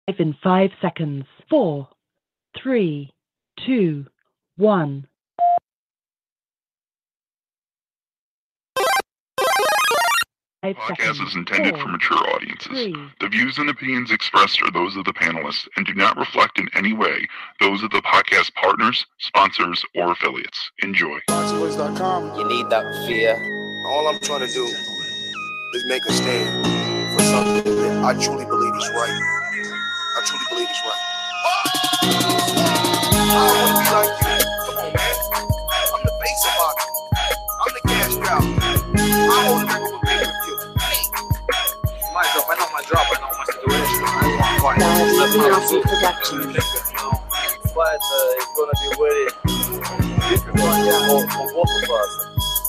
In 5 seconds. 4, 3, 2, 1. Podcast is intended for mature audiences. The views and opinions expressed are those of the panelists and do not reflect in any way those of the podcast partners, sponsors, or affiliates. Enjoy. BoxingWords.com. You need that fear. All I'm trying to do is make a stand for something that I truly believe is right. I truly believe it's right. I want to be like you. Come on, man. I'm the face of boxing. I'm the cash cow. I hold the record for pay-per-view. I know my job, I know my situation. I want to Production. But it's going to be very difficult for both of us.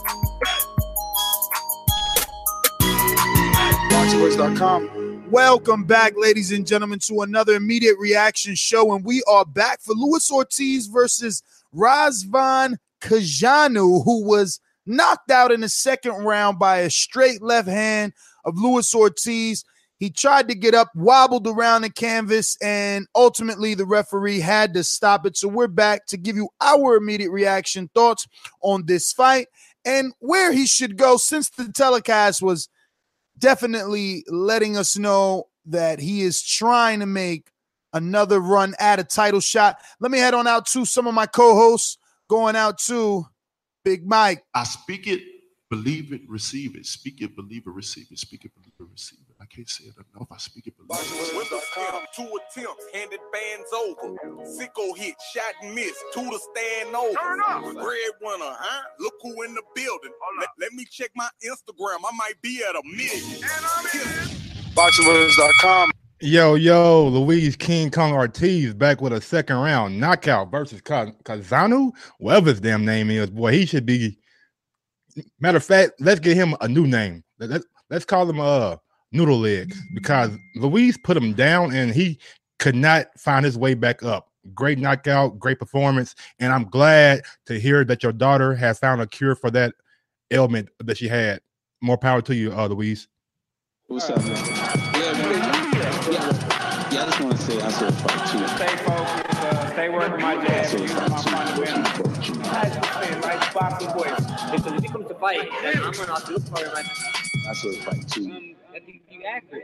BoxingWords.com. Welcome back, ladies and gentlemen, to another immediate reaction show. And we are back for Luis Ortiz versus Razvan Kajanu, who was knocked out in the second round by a straight left hand of Luis Ortiz. He tried to get up, wobbled around the canvas, and ultimately the referee had to stop it. So we're back to give you our immediate reaction thoughts on this fight and where he should go, since the telecast was definitely letting us know that he is trying to make another run at a title shot. Let me head on out to some of my co-hosts, going out to Big Mike. I speak it, believe it, receive it. Speak it, believe it, receive it. Speak it, believe it, receive it. I can't say it enough. I speak it, believe it. With a scam, 2 attempts, handed bands over. Sicko hit, shot and miss, 2 to stand over. Turn up. Breadwinner, huh? Look who in the building. Let me check my Instagram. I might be at 1 million. BoxingWords.com. Yo, Luis King Kong Ortiz back with a second round knockout versus Kazanu, whatever his damn name is. Boy, he should be. Matter of fact, let's get him a new name. Let's call him Noodle Legs, because Luis put him down and he could not find his way back up. Great knockout, great performance, and I'm glad to hear that your daughter has found a cure for that ailment that she had. More power to you, Luis. What's up, man? Yeah, I just want to say I saw fight too. Stay focused, stay working my jab. You know my fun win. Like boxing boys. Because if he comes to fight, then I'm going to have to look for him. I saw fight too. I think you accurate.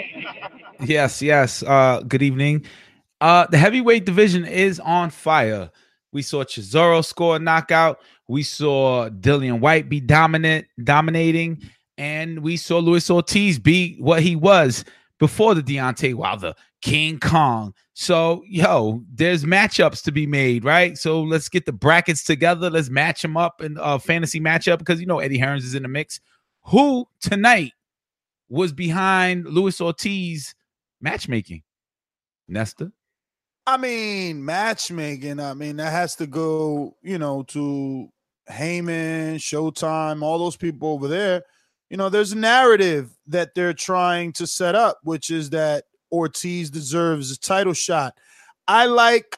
Yes. Good evening. The heavyweight division is on fire. We saw Chisora score a knockout. We saw Dillian White be dominating. And we saw Luis Ortiz be what he was before the Deontay Wilder, King Kong. So, there's matchups to be made, right? So let's get the brackets together. Let's match them up in a fantasy matchup, because, Eddie Hearns is in the mix. Who tonight was behind Luis Ortiz matchmaking? Nesta? Matchmaking, that has to go, to Heyman, Showtime, all those people over there. There's a narrative that they're trying to set up, which is that Ortiz deserves a title shot. I like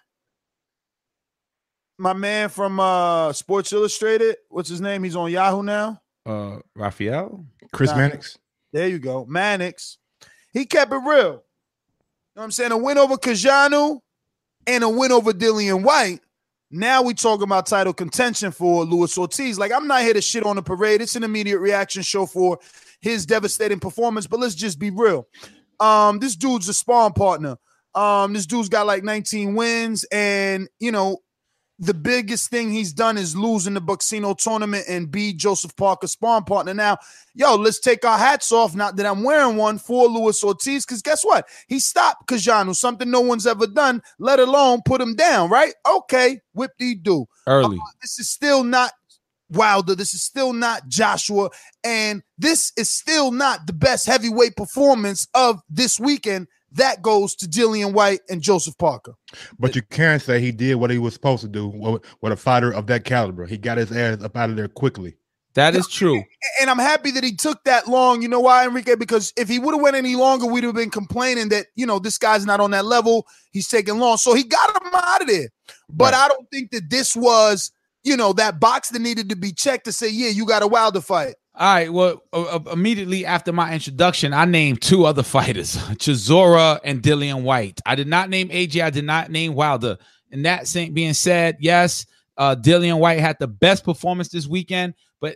my man from Sports Illustrated. What's his name? He's on Yahoo now. Raphael? Chris Mannix. There you go. Mannix. He kept it real. You know what I'm saying? A win over Kajanu and a win over Dillian White. Now we talking about title contention for Luis Ortiz. Like, I'm not here to shit on the parade. It's an immediate reaction show for his devastating performance, but let's just be real. This dude's a sparring partner. This dude's got like 19 wins, and, the biggest thing he's done is lose in the Bucksino tournament and be Joseph Parker's sparring partner. Now, let's take our hats off, not that I'm wearing one, for Luis Ortiz, because guess what? He stopped Kajanu, something no one's ever done, let alone put him down, right? Okay, whip-dee-doo. Early. This is still not Wilder. This is still not Joshua. And this is still not the best heavyweight performance of this weekend. That goes to Dillian White and Joseph Parker. But you can't say he did what he was supposed to do with a fighter of that caliber. He got his ass up out of there quickly. That is true. And I'm happy that he took that long. You know why, Enrique? Because if he would have went any longer, we'd have been complaining that, this guy's not on that level. He's taking long. So he got him out of there. But I don't think that this was, that box that needed to be checked to say, yeah, you got a Wilder fight. All right. Well, immediately after my introduction, I named two other fighters, Chisora and Dillian White. I did not name AJ. I did not name Wilder. And that being said, yes, Dillian White had the best performance this weekend, but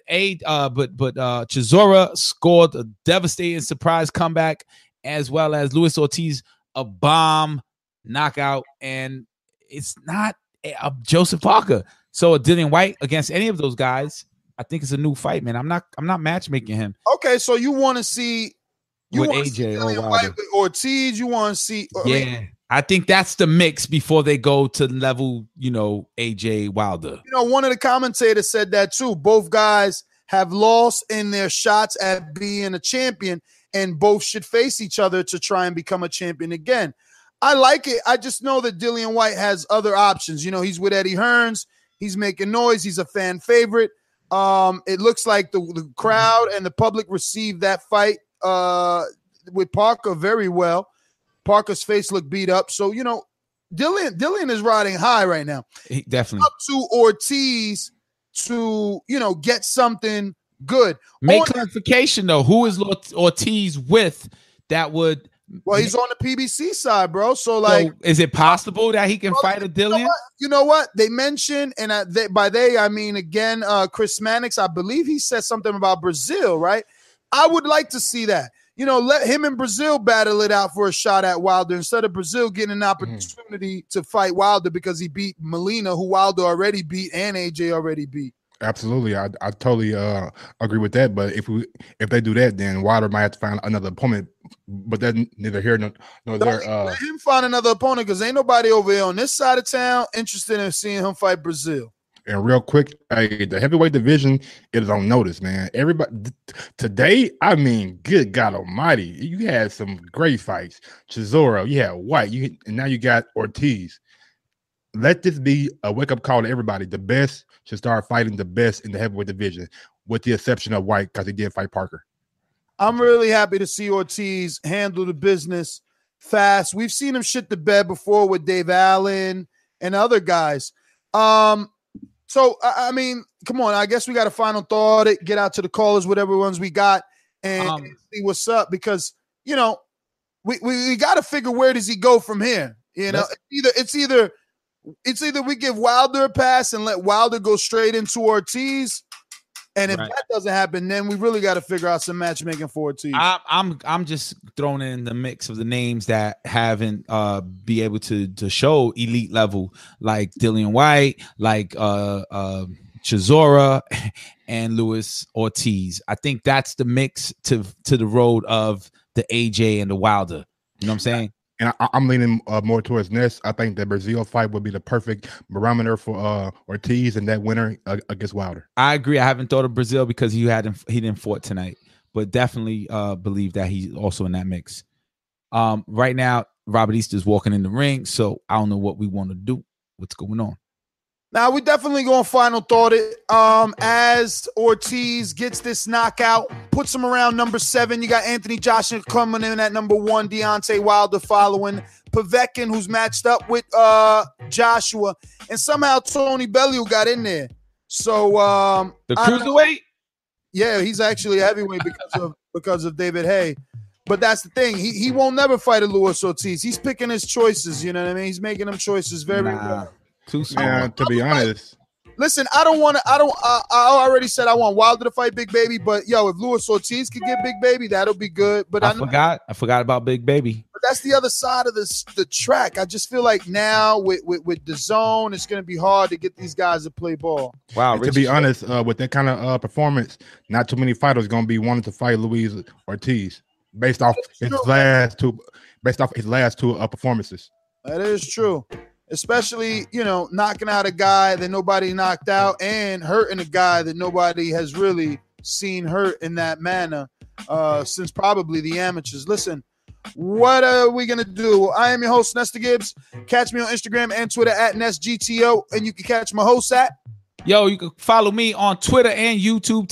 Chisora scored a devastating surprise comeback, as well as Luis Ortiz a bomb knockout, and it's not Joseph Parker. So Dillian White against any of those guys, I think it's a new fight, man. I'm not matchmaking him. Okay, so you want to see with AJ or Wilder, with Ortiz? You want to see? I think that's the mix before they go to level, AJ Wilder. One of the commentators said that too. Both guys have lost in their shots at being a champion, and both should face each other to try and become a champion again. I like it. I just know that Dillian White has other options. He's with Eddie Hearns. He's making noise. He's a fan favorite. It looks like the crowd and the public received that fight with Parker very well. Parker's face looked beat up. So, Dillian is riding high right now. He definitely. Up to Ortiz to, get something good. Make clarification, though. Who is Ortiz with that would... Well, he's on the PBC side, bro. So is it possible that he can fight a Dillian? You know what? They mentioned, and by they, I mean, again, Chris Mannix, I believe he said something about Brazil, right? I would like to see that. Let him and Brazil battle it out for a shot at Wilder instead of Brazil getting an opportunity to fight Wilder because he beat Molina, who Wilder already beat and AJ already beat. Absolutely, I totally agree with that. But if they do that, then Wilder might have to find another opponent. But that's neither here nor there. Let him find another opponent because ain't nobody over here on this side of town interested in seeing him fight Brazil. And real quick, the heavyweight division is on notice, man. Everybody today, I mean, good God Almighty, you had some great fights. Chisora, you had White, and now you got Ortiz. Let this be a wake-up call to everybody. The best should start fighting the best in the heavyweight division, with the exception of White, because he did fight Parker. I'm really happy to see Ortiz handle the business fast. We've seen him shit the bed before with Dave Allen and other guys. So, I mean, come on. I guess we got a final thought. Get out to the callers, whatever ones we got, and see what's up. Because, we got to figure where does he go from here. It's either we give Wilder a pass and let Wilder go straight into Ortiz. And if that doesn't happen, then we really got to figure out some matchmaking for Ortiz. I'm just throwing in the mix of the names that haven't be able to show elite level, like Dillian White, like Chisora, and Luis Ortiz. I think that's the mix to the road of the AJ and the Wilder. You know what I'm saying? And I'm leaning more towards Ness. I think the Brazil fight would be the perfect barometer for Ortiz and that winner against Wilder. I agree. I haven't thought of Brazil because he didn't fought tonight, but definitely believe that he's also in that mix. Right now, Robert Easter's walking in the ring, so I don't know what we want to do. What's going on? Now, we definitely going to final thought it. As Ortiz gets this knockout, puts him around number 7. You got Anthony Joshua coming in at number 1, Deontay Wilder following, Povetkin, who's matched up with Joshua, and somehow Tony Bellew got in there. So the cruiserweight? Yeah, he's actually a heavyweight because of David Haye. But that's the thing. He won't never fight a Luis Ortiz. He's picking his choices, you know what I mean? He's making them choices very well. Too small. Man, to be honest. Listen, I already said I want Wilder to fight Big Baby, but if Luis Ortiz could get Big Baby, that'll be good. But I forgot about Big Baby. But that's the other side of the track. I just feel like now with the zone, it's going to be hard to get these guys to play ball. Wow. To be honest, with that kind of performance, not too many fighters going to be wanting to fight Luis Ortiz based off his last two performances. That is true. Especially, knocking out a guy that nobody knocked out and hurting a guy that nobody has really seen hurt in that manner since probably the amateurs. Listen, what are we going to do? I am your host, Nestor Gibbs. Catch me on Instagram and Twitter at NestGTO, and you can catch my host at... Yo, you can follow me on Twitter and YouTube,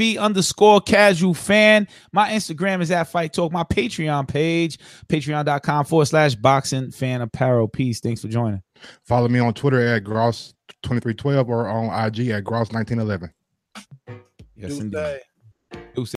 TBV_casual_fan. My Instagram is at Fight Talk. My Patreon page, patreon.com/boxing fan apparel. Peace. Thanks for joining. Follow me on Twitter at Gross2312 or on IG at Gross1911. Yes, indeed.